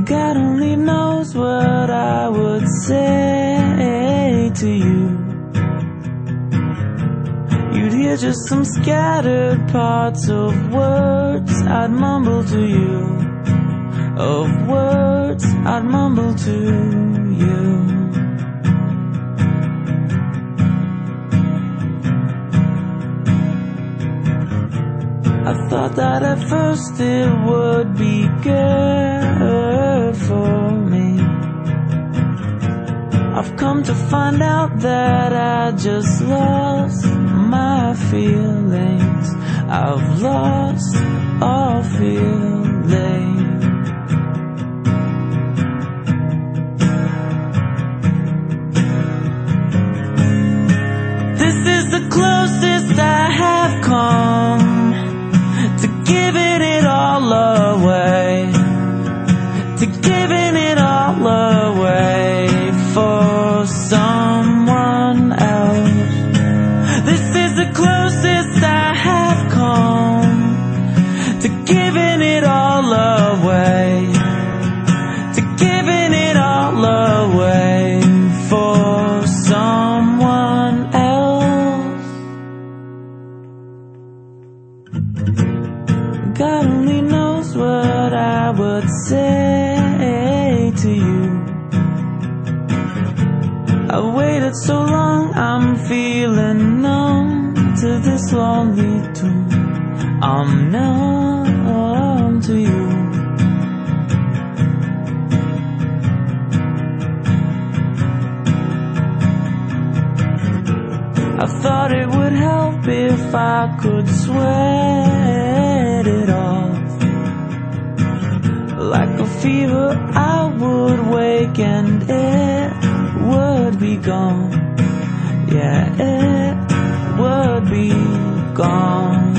God only knows what I would say to you. You'd hear just some scattered parts of words I'd mumble to you, of words I'd mumble to you. I thought that at first it would be good for me. I've come to find out that I just lost my feelings. I've lost all feeling. This is the closest I have come to giving it all away, to giving it all away for someone else. This is the closest I have come to giving it all away, to giving it all away for someone else. God only knows what I would say to you. I waited so long, I'm feeling numb to this lonely tune. I'm numb to you. I thought it would help if I could sweat it off. Like a fever I would wake and it would be gone. Yeah, it would be gone.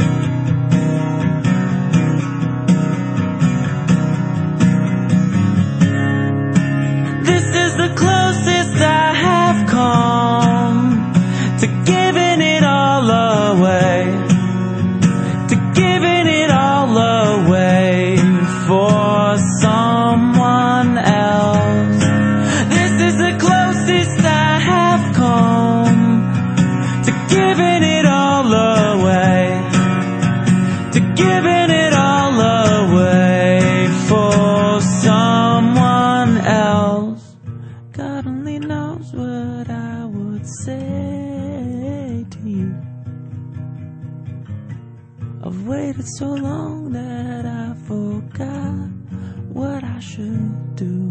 This is the closest I have come to giving it all away, to giving it all away for someone else. This is the closest I have come to giving it all away, to giving it all away for someone else. God only knows what I would say to you. I've waited so long that I forgot what I should do.